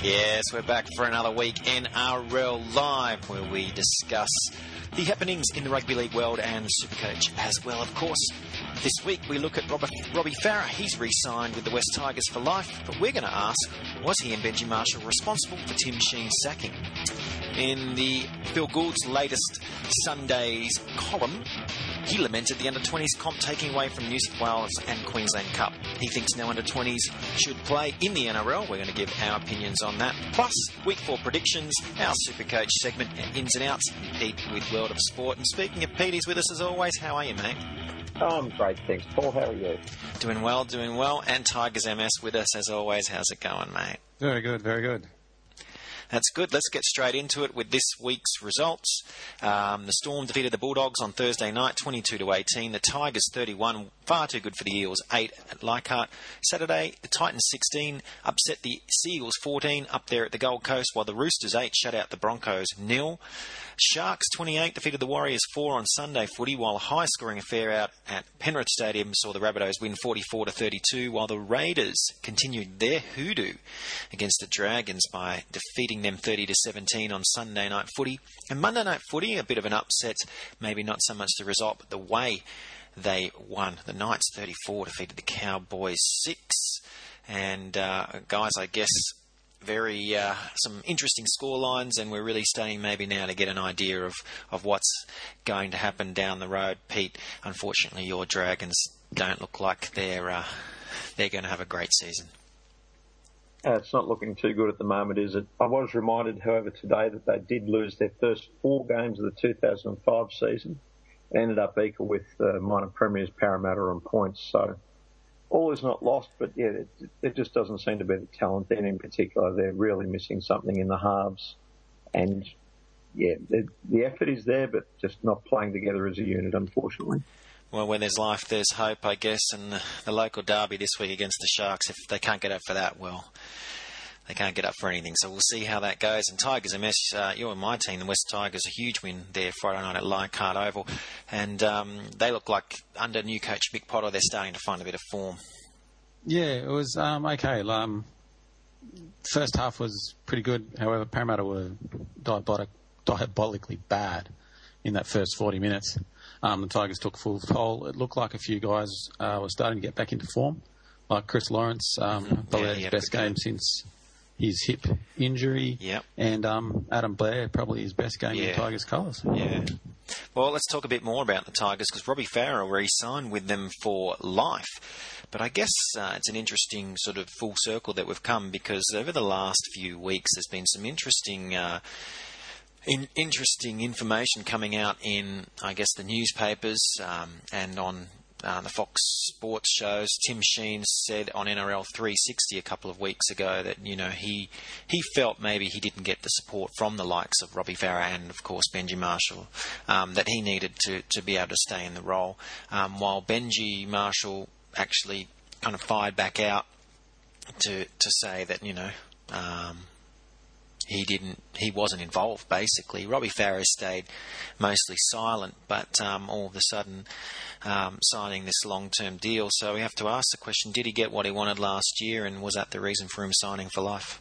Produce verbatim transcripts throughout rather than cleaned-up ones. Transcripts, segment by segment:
Yes, we're back for another week N R L Live, where we discuss the happenings in the rugby league world and Supercoach as well, of course. This week we look at Robert, Robbie Farah. He's re-signed with the West Tigers for life, but we're going to ask, was he and Benji Marshall responsible for Tim Sheen's sacking? In the Phil Gould's latest Sunday's column, he lamented the under twenties comp taking away from New South Wales and Queensland Cup. He thinks no under twenties should play in the N R L. We're going to give our opinions on that. Plus, week four predictions, our Supercoach segment, ins and outs, Pete with World of Sport. And speaking of Pete, he's with us as always. How are you, mate? Oh, I'm great, thanks. Paul, how are you? Doing well, doing well. And Tigers M S with us as always. How's it going, mate? Very good, very good. That's good. Let's get straight into it with this week's results. Um, the Storm defeated the Bulldogs on Thursday night, twenty-two to eighteen. The Tigers thirty-one, far too good for the Eels, eight at Leichhardt. Saturday, the Titans sixteen upset the Seagulls fourteen up there at the Gold Coast, while the Roosters eight shut out the Broncos nil. Sharks twenty-eight defeated the Warriors four on Sunday footy, while a high-scoring affair out at Penrith Stadium saw the Rabbitohs win forty-four to thirty-two, while the Raiders continued their hoodoo against the Dragons by defeating them thirty to seventeen on Sunday night footy. And Monday night footy, a bit of an upset, maybe not so much the result, but the way they won. The Knights thirty-four defeated the Cowboys six. And uh, guys, I guess very uh, some interesting scorelines, and we're really starting maybe now to get an idea of, of what's going to happen down the road. Pete, unfortunately, your Dragons don't look like they're uh, they're going to have a great season. Uh, it's not looking too good at the moment, is it? I was reminded, however, today that they did lose their first four games of the two thousand five season. It ended up equal with uh, minor premiers Parramatta on points. So all is not lost, but yeah, it, it just doesn't seem to be the talent. Then in particular, they're really missing something in the halves. And yeah, the effort is there, but just not playing together as a unit, unfortunately. Well, where there's life, there's hope, I guess. And the, the local derby this week against the Sharks, if they can't get up for that, well, they can't get up for anything. So we'll see how that goes. And Tigers M S, uh, you're in my team, the West Tigers, a huge win there Friday night at Leichhardt Oval. And um, they look like, under new coach Mick Potter, they're starting to find a bit of form. Yeah, it was um, okay. Um, first half was pretty good. However, Parramatta were diabolic, diabolically bad in that first forty minutes. Um, the Tigers took full toll. It looked like a few guys uh, were starting to get back into form, like Chris Lawrence, um, mm-hmm. Ballard's yeah, best game since his hip injury, yep. and um, Adam Blair, probably his best game yeah. in Tigers colours. Yeah. Well, let's talk a bit more about the Tigers, because Robbie Farah re-signed with them for life. But I guess uh, it's an interesting sort of full circle that we've come, because over the last few weeks there's been some interesting Uh, In, interesting information coming out in, I guess, the newspapers um, and on uh, the Fox Sports shows. Tim Sheen said on N R L three sixty a couple of weeks ago that, you know, he he felt maybe he didn't get the support from the likes of Robbie Farah and, of course, Benji Marshall, um, that he needed to, to be able to stay in the role, um, while Benji Marshall actually kind of fired back out to, to say that, you know, Um, He didn't. He wasn't involved. Basically, Robbie Farah stayed mostly silent, but um, all of a sudden, um, signing this long-term deal. So we have to ask the question: did he get what he wanted last year, and was that the reason for him signing for life?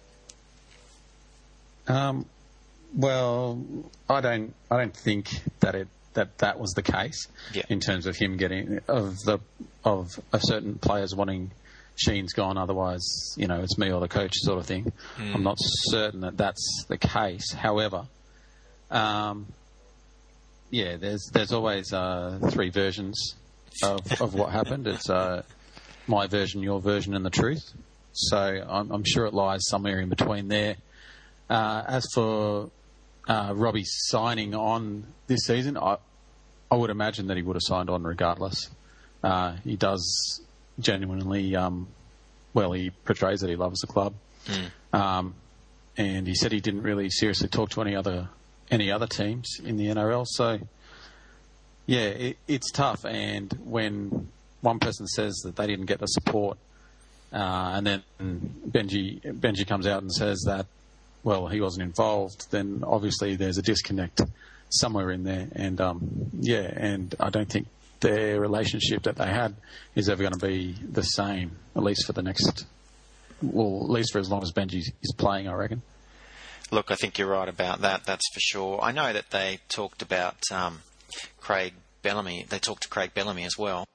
Um, well, I don't. I don't think that it that that was the case yeah. in terms of him getting of the of a certain players wanting. Sheen's gone, otherwise, you know, it's me or the coach sort of thing. Mm. I'm not certain that that's the case. However, um, yeah, there's there's always uh, three versions of, of what happened. It's uh, my version, your version, and the truth. So I'm, I'm sure it lies somewhere in between there. Uh, as for uh, Robbie signing on this season, I, I would imagine that he would have signed on regardless. Uh, he does... genuinely, um, well, he portrays that he loves the club, mm. um, and he said he didn't really seriously talk to any other any other teams in the N R L. So, yeah, it, it's tough. And when one person says that they didn't get the support, uh, and then Benji Benji comes out and says that, well, he wasn't involved, then obviously there's a disconnect somewhere in there. And um, yeah, and I don't think their relationship that they had is ever going to be the same, at least for the next well, at least for as long as Benji is playing, I reckon. Look, I think you're right about that, that's for sure. I know that they talked about um, Craig Bellamy. They talked to Craig Bellamy as well.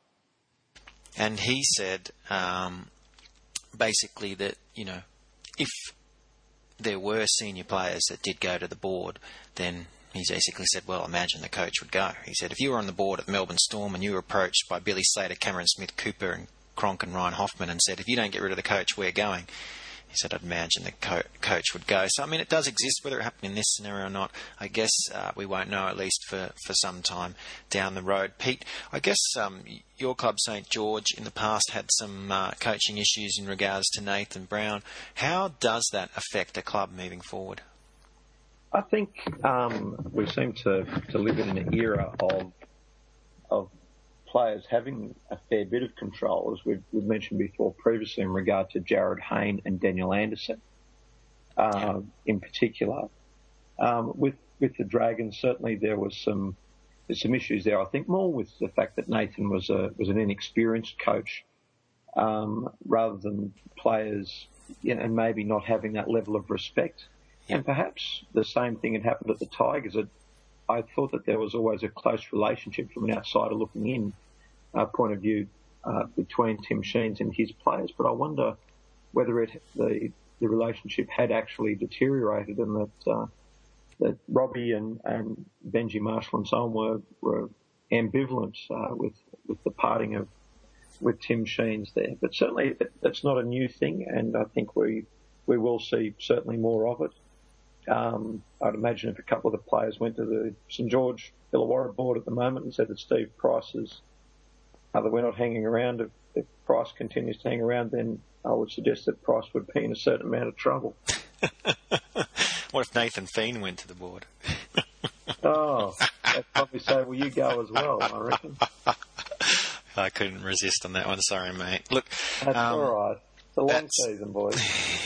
And he said um, basically that, you know, if there were senior players that did go to the board, then he basically said, well, imagine the coach would go. He said, if you were on the board at the Melbourne Storm and you were approached by Billy Slater, Cameron Smith, Cooper and Cronk and Ryan Hoffman and said, if you don't get rid of the coach, we're going. He said, I'd imagine the co- coach would go. So, I mean, it does exist. Whether it happened in this scenario or not, I guess uh, we won't know, at least for, for some time down the road. Pete, I guess um, your club, St George, in the past had some uh, coaching issues in regards to Nathan Brown. How does that affect a club moving forward? I think um, we seem to, to live in an era of of players having a fair bit of control, as we've, we've mentioned before previously in regard to Jared Hayne and Daniel Anderson uh, yeah. in particular. Um, with with the Dragons, certainly there was some there's some issues there. I think more with the fact that Nathan was a was an inexperienced coach, um, rather than players, you know, and maybe not having that level of respect. Yeah. And perhaps the same thing had happened at the Tigers. It, I thought that there was always a close relationship from an outsider looking in uh, point of view uh, between Tim Sheens and his players, but I wonder whether it, the the relationship had actually deteriorated and that uh, that Robbie and, and Benji Marshall and so on were, were ambivalent uh, with with the parting of with Tim Sheens there. But certainly that's not a new thing, and I think we we will see certainly more of it. Um, I'd imagine if a couple of the players went to the St George Illawarra board at the moment and said that Steve Price is, uh, that we're not hanging around, if, if Price continues to hang around, then I would suggest that Price would be in a certain amount of trouble. What if Nathan Feen went to the board? Oh, they'd probably say, well, you go as well, I reckon. I couldn't resist on that one, sorry, mate. Look, That's um, all right. It's a long that's... season, boys.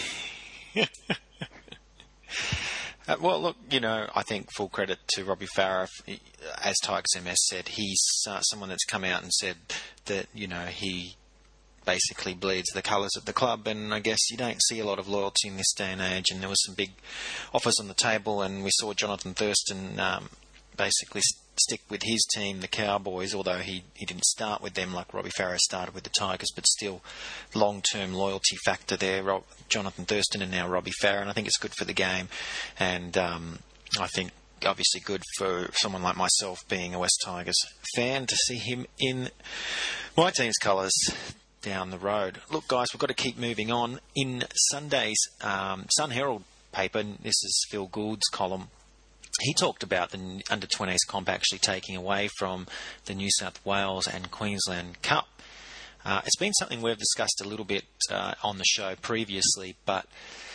Uh, well, look, you know, I think full credit to Robbie Farah. As Tigers M S said, he's uh, someone that's come out and said that, you know, he basically bleeds the colours of the club, and I guess you don't see a lot of loyalty in this day and age, and there was some big offers on the table, and we saw Jonathan Thurston um, basically st- stick with his team, the Cowboys, although he, he didn't start with them like Robbie Farah started with the Tigers, but still long-term loyalty factor there. Rob, Jonathan Thurston and now Robbie Farah, and I think it's good for the game, and um, I think obviously good for someone like myself being a West Tigers fan to see him in my team's colours down the road. Look, guys, we've got to keep moving on. In Sunday's um, Sun Herald paper, this is Phil Gould's column, he talked about the under twenties comp actually taking away from the New South Wales and Queensland Cup. Uh, it's been something we've discussed a little bit uh, on the show previously, but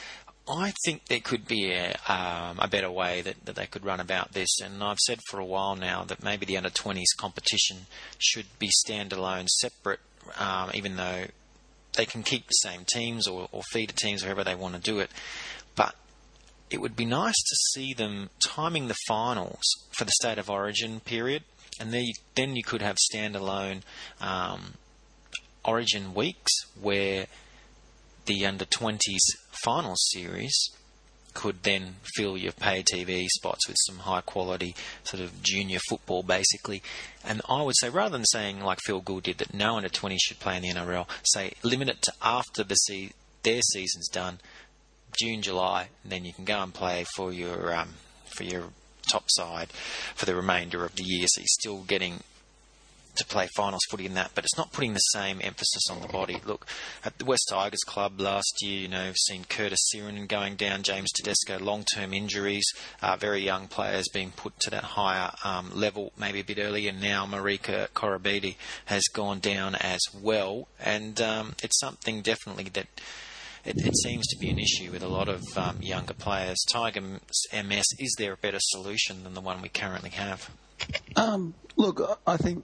I think there could be a, um, a better way that, that they could run about this. And I've said for a while now that maybe the under twenties competition should be standalone, separate, um, even though they can keep the same teams or, or feeder teams wherever they want to do it. But it would be nice to see them timing the finals for the State of Origin period, and then you, then you could have standalone um, Origin weeks where the under twenties finals series could then fill your pay T V spots with some high quality sort of junior football basically. And I would say, rather than saying like Phil Gould did that no under twenties should play in the N R L, say limit it to after the se- their season's done, June, July, and then you can go and play for your um, for your top side for the remainder of the year. So you're still getting to play finals footy in that, but it's not putting the same emphasis on the body. Look, at the West Tigers club last year, you know, we've seen Curtis Sirenin going down, James Tedesco, long-term injuries, uh, very young players being put to that higher um, level maybe a bit earlier. Now Marika Korobidi has gone down as well, and um, it's something definitely that It, it seems to be an issue with a lot of um, younger players. Tiger M S, is there a better solution than the one we currently have? Um, look, I think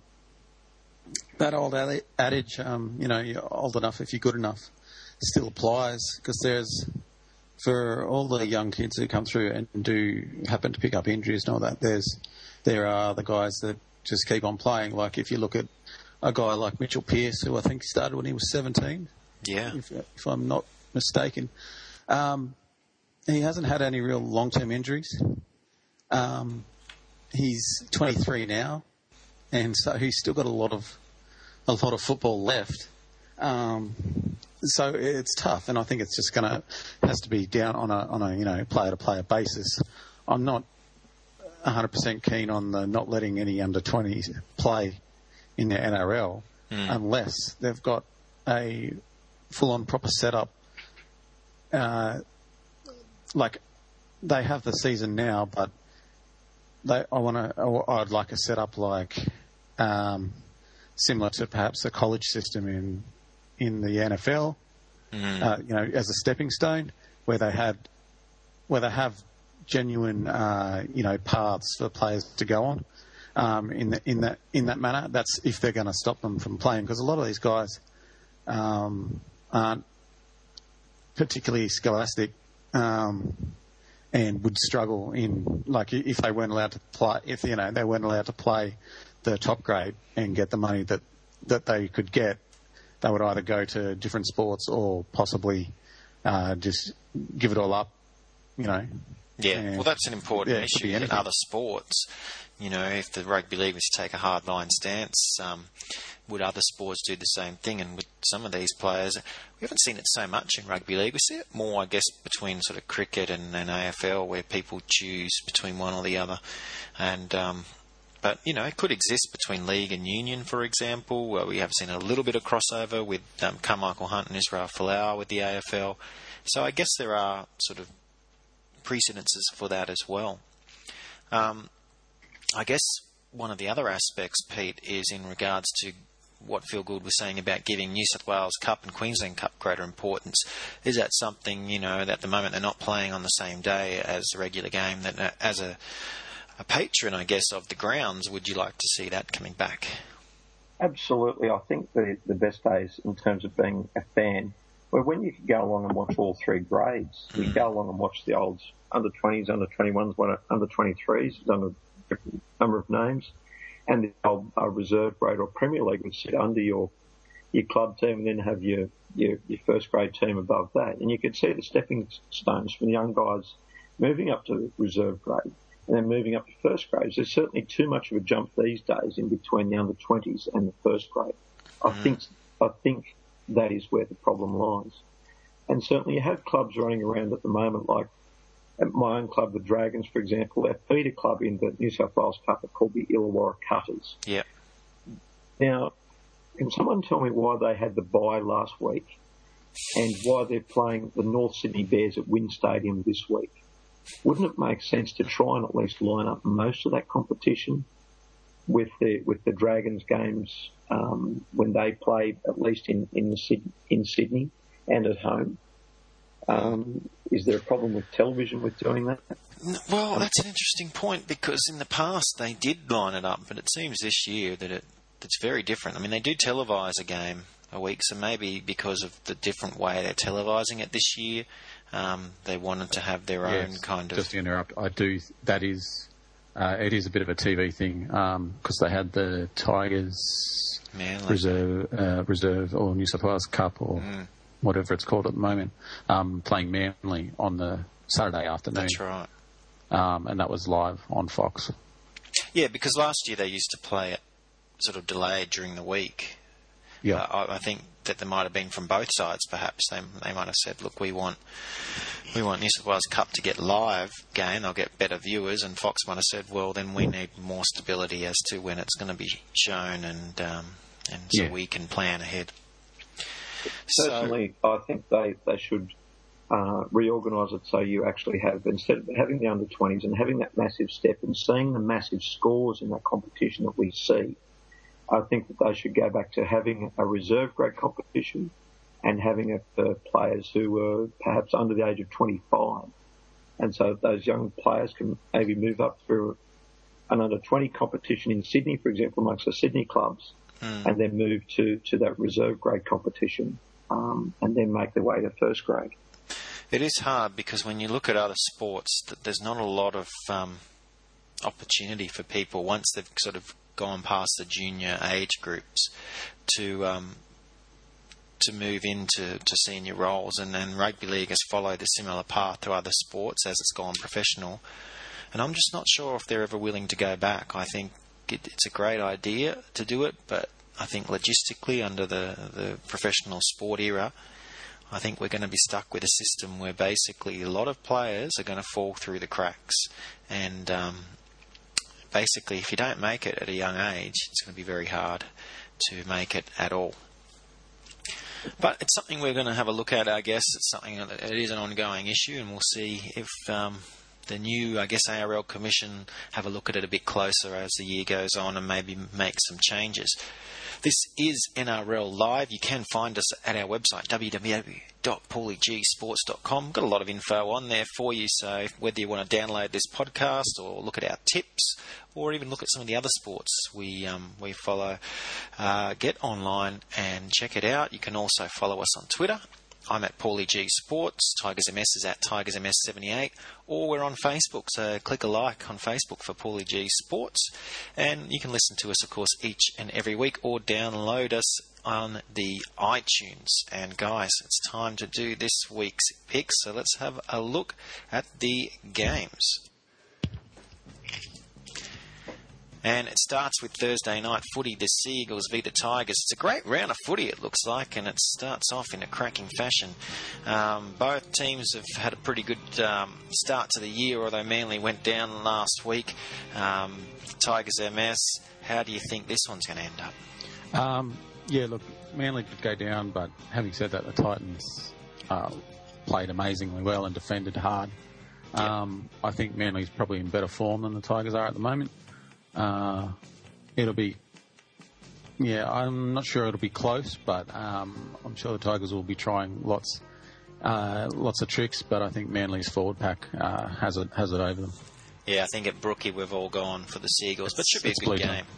that old adage, um, you know, you're old enough if you're good enough, still applies, because there's, for all the young kids who come through and do happen to pick up injuries and all that, there's there are the guys that just keep on playing. Like if you look at a guy like Mitchell Pearce, who I think started when he was seventeen. Yeah. If, if I'm not mistaken. Um, he hasn't had any real long-term injuries. Um, he's twenty-three now, and so he's still got a lot of a lot of football left. Um, so it's tough, and I think it's just going to has to be down on a on a you know player-to-player basis. I'm not one hundred percent keen on the not letting any under twenties play in the N R L mm. unless they've got a full-on proper setup. Uh, like they have the season now, but they I want to. I'd like a setup like um, similar to perhaps the college system in in the N F L. Mm. Uh, you know, as a stepping stone, where they had where they have genuine, uh, you know, paths for players to go on um, in the, in that in that manner. That's if they're going to stop them from playing, because a lot of these guys um, aren't particularly scholastic um, and would struggle in like if they weren't allowed to play. If you know they weren't allowed to play the top grade and get the money that that they could get, they would either go to different sports or possibly uh, just give it all up. You know. Yeah, and, well, that's an important yeah, issue in other sports. You know, if the rugby league was to take a hard line stance, um, would other sports do the same thing? And with some of these players, we haven't seen it so much in rugby league. We see it more, I guess, between sort of cricket and, and A F L, where people choose between one or the other. And um, but you know, it could exist between league and union, for example, where we have seen a little bit of crossover with um, Carmichael Hunt and Israel Folau with the A F L. So I guess there are sort of precedences for that as well. Um, I guess one of the other aspects, Pete, is in regards to what Phil Gould was saying about giving New South Wales Cup and Queensland Cup greater importance. Is that something, you know, that at the moment they're not playing on the same day as the regular game, that uh, as a, a patron, I guess, of the grounds, would you like to see that coming back? Absolutely. I think the, the best days in terms of being a fan were when you could go along and watch all three grades. You could go along and watch the old under twenties, under twenty-ones, under twenty-threes, under a different number of names, and the old uh, reserve grade or Premier League would sit under your your club team and then have your, your, your first grade team above that. And you could see the stepping stones from the young guys moving up to reserve grade and then moving up to first grade. There's certainly too much of a jump these days in between the under twenties and the first grade. I think I think that is where the problem lies. And certainly you have clubs running around at the moment, like at my own club, the Dragons, for example, their feeder club in the New South Wales Cup are called the Illawarra Cutters. Yeah. Now, can someone tell me why they had the bye last week and why they're playing the North Sydney Bears at Wynn Stadium this week? Wouldn't it make sense to try and at least line up most of that competition with the with the Dragons games um, when they play, at least in in, the, in Sydney and at home? Um, is there a problem with television with doing that? Well, that's an interesting point, because in the past they did line it up, but it seems this year that it it's very different. I mean, they do televise a game a week, so maybe because of the different way they're televising it this year, um, they wanted to have their yes, own kind of... Just to interrupt, I do... That is... Uh, it is a bit of a T V thing, because um, they had the Tigers Manly. Reserve, uh, Reserve or New South Wales Cup or mm. whatever it's called at the moment, um, playing Manly on the Saturday afternoon. That's right. Um, and that was live on Fox. Yeah, because last year they used to play it sort of delayed during the week. Yeah, uh, I, I think that there might have been from both sides. Perhaps they they might have said, "Look, we want we want New South Wales Cup to get live game. They'll get better viewers." And Fox might have said, "Well, then we need more stability as to when it's going to be shown, and um, and so yeah. we can plan ahead." Personally, so, I think they they should uh, reorganise it so you actually have, instead of having the under twenties and having that massive step and seeing the massive scores in that competition that we see. I think that they should go back to having a reserve grade competition and having it for players who were perhaps under the age of twenty-five. And so those young players can maybe move up through an under twenty competition in Sydney, for example, amongst the Sydney clubs, mm. and then move to, to that reserve grade competition um, and then make their way to first grade. It is hard because when you look at other sports, there's not a lot of um, opportunity for people once they've sort of gone past the junior age groups to um, to move into to senior roles, and then rugby league has followed a similar path to other sports as it's gone professional. And I'm just not sure if they're ever willing to go back. I think it, it's a great idea to do it, but I think logistically, under the, the professional sport era, I think we're going to be stuck with a system where basically a lot of players are going to fall through the cracks. And um, basically, if you don't make it at a young age, it's going to be very hard to make it at all. But it's something we're going to have a look at, I guess. It's something that it is an ongoing issue, and we'll see if um, the new, I guess, A R L Commission have a look at it a bit closer as the year goes on and maybe make some changes. This is N R L Live. You can find us at our website, w w w dot paulie g sports dot com. Got a lot of info on there for you, so whether you want to download this podcast or look at our tips or even look at some of the other sports we um, we follow, uh, get online and check it out. You can also follow us on Twitter. I'm at Paulie G Sports. Tigers M S is at Tigers M S seventy-eight. Or we're on Facebook, so click a like on Facebook for Paulie G Sports. And you can listen to us, of course, each and every week or download us on the iTunes. And guys, it's time to do this week's picks, so let's have a look at the games. And it starts with Thursday night footy, the Seagulls v the Tigers. It's a great round of footy, it looks like, and it starts off in a cracking fashion. Um, both teams have had a pretty good um, start to the year, although Manly went down last week. Um, Tigers M S, how do you think this one's going to end up? Um, yeah, look, Manly could go down, but having said that, the Titans uh, played amazingly well and defended hard. Um, I think Manly's probably in better form than the Tigers are at the moment. Uh, it'll be, yeah, I'm not sure it'll be close, but um, I'm sure the Tigers will be trying lots, uh, lots of tricks. But I think Manly's forward pack uh, has it has it over them. Yeah, I think at Brookie we've all gone for the Seagulls, but it should be it's a good Blue game.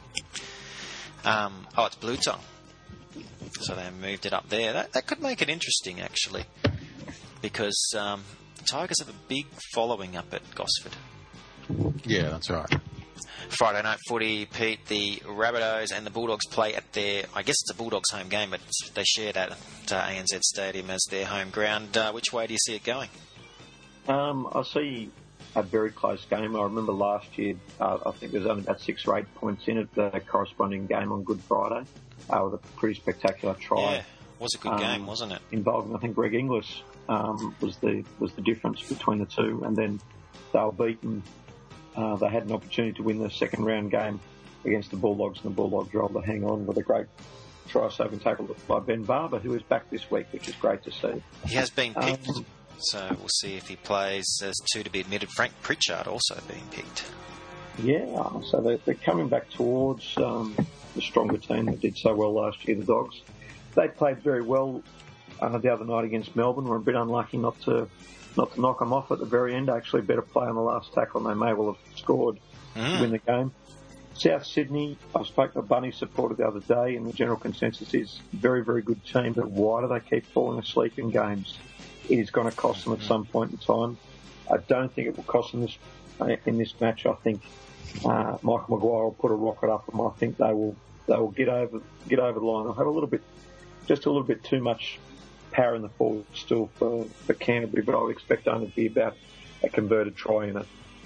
Um, oh, it's Blue Tongue, so they moved it up there. That that could make it interesting actually, because um, the Tigers have a big following up at Gosford. Yeah, that's right. Friday night footy, Pete, the Rabbitohs and the Bulldogs play at their, I guess it's a Bulldogs home game, but they share that at uh, A N Z Stadium as their home ground. Uh, which way do you see it going? Um, I see a very close game. I remember last year, uh, I think there was only about six or eight points in it, the corresponding game on Good Friday, uh, with a pretty spectacular try. Yeah, it was a good um, game, wasn't it? Involving, I think, Greg Inglis um, was the was the difference between the two, and then they were beaten. Uh, they had an opportunity to win the second round game against the Bulldogs, and the Bulldogs were able to hang on with a great try-saving tackle by Ben Barber, who is back this week, which is great to see. He has been picked, um, so we'll see if he plays. There's two to be admitted. Frank Pritchard also being picked. Yeah, so they're, they're coming back towards um, the stronger team that did so well last year, the Dogs. They played very well uh, the other night against Melbourne. Were a bit unlucky not to not to knock them off at the very end. Actually, better play on the last tackle, and they may well have scored mm. to win the game. South Sydney, I spoke to a Bunny supporter the other day, and the general consensus is very, very good team, but why do they keep falling asleep in games? It is going to cost them at some point in time. I don't think it will cost them this in this match. I think uh, Michael Maguire will put a rocket up them. I think they will they will get over get over the line. They'll have a little bit, just a little bit too much power in the forward still for, for Canterbury, but I would expect only to be about a converted try in it.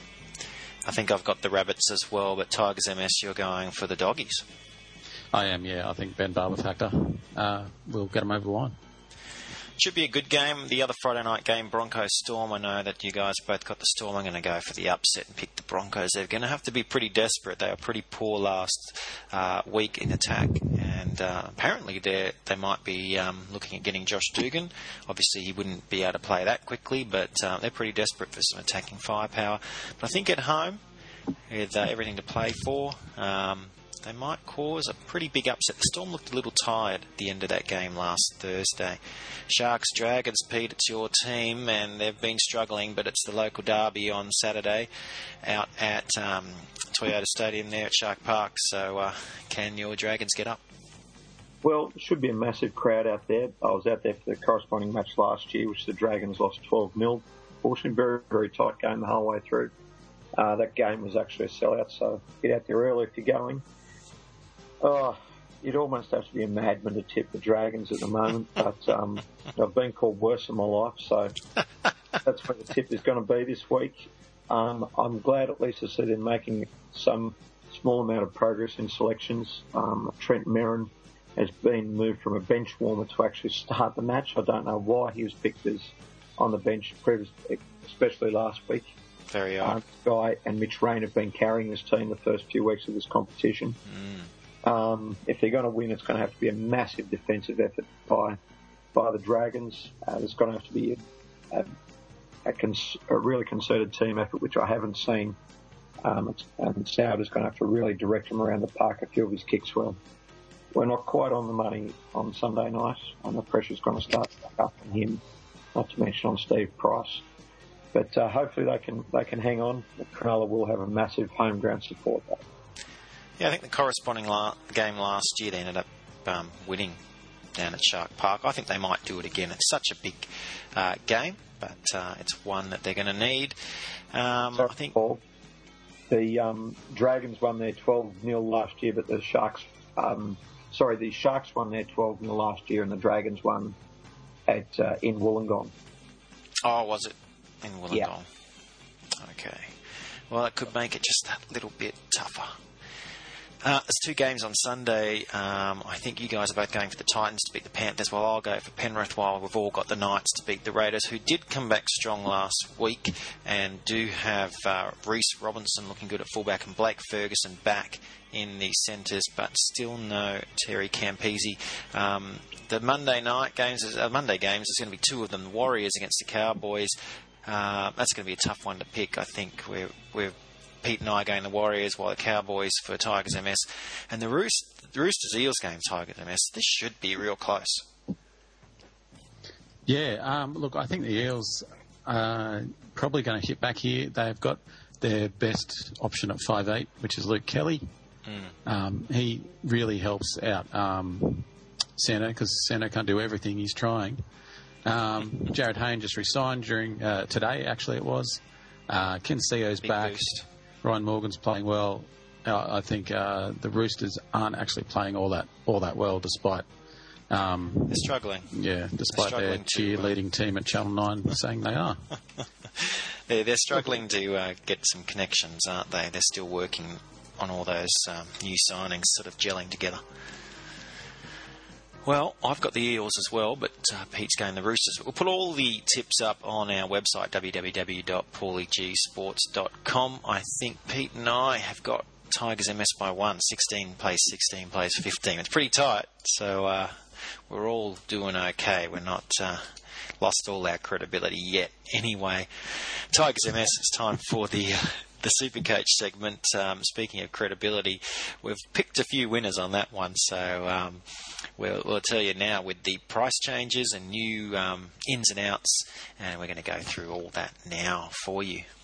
I think I've got the Rabbits as well, but Tigers M S, you're going for the Doggies. I am, yeah. I think Ben Barber factor uh, will get them over the line. Should be a good game. The other Friday night game, Broncos Storm. I know that you guys both got the Storm. I'm going to go for the upset and pick the Broncos. They're going to have to be pretty desperate. They were pretty poor last uh, week in attack, and uh, apparently they they might be um, looking at getting Josh Dugan. Obviously, he wouldn't be able to play that quickly, but uh, they're pretty desperate for some attacking firepower. But I think at home, with uh, everything to play for, um, they might cause a pretty big upset. The Storm looked a little tired at the end of that game last Thursday. Sharks, Dragons, Pete, it's your team, and they've been struggling, but it's the local derby on Saturday out at um, Toyota Stadium there at Shark Park. So uh, can your Dragons get up? Well, it should be a massive crowd out there. I was out there for the corresponding match last year, which the Dragons lost twelve nil. Fortunately, very, very tight game the whole way through. Uh, that game was actually a sellout, so get out there early if you're going. Oh, you'd almost have to be a madman to tip the Dragons at the moment, but um, I've been called worse in my life, so that's where the tip is going to be this week. Um, I'm glad at least to see them making some small amount of progress in selections. Um, Trent Merrin has been moved from a bench warmer to actually start the match. I don't know why he was picked as on the bench, previously, especially last week. Very odd. Um, Guy and Mitch Rain have been carrying this team the first few weeks of this competition. Mm. Um, if they're going to win, it's going to have to be a massive defensive effort by by the Dragons. Uh, there's going to have to be a, a, a, cons- a really concerted team effort, which I haven't seen. Um, and Sourdough is going to have to really direct him around the park a few of his kicks well. We're not quite on the money on Sunday night, and the pressure's going to start back up on him, not to mention on Steve Price. But uh, hopefully they can they can hang on. Cronulla will have a massive home ground support, though. Yeah, I think the corresponding la- game last year, they ended up um, winning down at Shark Park. I think they might do it again. It's such a big uh, game, but uh, it's one that they're going to need. Um, Sorry, I think Paul. The um, Dragons won their twelve nil last year, but the Sharks... Um, sorry, the Sharks won their twelve nil last year, and the Dragons won at uh, in Wollongong. Oh, was it? In Wollongong. Yeah. Okay. Well, it could make it just that little bit tougher. Uh, there's two games on Sunday. Um, I think you guys are both going for the Titans to beat the Panthers, while I'll go for Penrith, while we've all got the Knights to beat the Raiders, who did come back strong last week and do have uh, Reece Robinson looking good at fullback and Blake Ferguson back in the centres, but still no Terry Campese. Um, the Monday night games, uh, Monday games, there's going to be two of them. The Warriors against the Cowboys. Uh, that's going to be a tough one to pick. I think we're we're Pete and I going the Warriors, while the Cowboys for Tigers M S. And the, Roost, the Roosters-Eels game, Tigers M S, this should be real close. Yeah, um, look, I think the Eels are probably going to hit back here. They've got their best option at five eight, which is Luke Kelly. Mm. Um, he really helps out um, Sano, because Sano can't do everything. He's trying. Um, Jared Hayne just resigned during uh, today, actually it was. Uh, Ken Seo's Big back. Boost. Ryan Morgan's playing well. Uh, I think uh, the Roosters aren't actually playing all that all that well, despite um, they're struggling. Yeah, despite struggling their cheerleading uh, team at Channel Nine saying they are. they're, they're struggling to uh, get some connections, aren't they? They're still working on all those um, new signings, sort of gelling together. Well, I've got the Eels as well, but uh, Pete's going the Roosters. We'll put all the tips up on our website, w w w dot paulie g sports dot com. I think Pete and I have got Tigers M S by one. sixteen plays sixteen plays fifteen. It's pretty tight, so uh, we're all doing okay. We're not uh, lost all our credibility yet. Anyway, Tigers M S, it's time for the... Uh, the Supercoach segment. Um, speaking of credibility, we've picked a few winners on that one, so um, we'll, we'll tell you now with the price changes and new um, ins and outs, and we're going to go through all that now for you.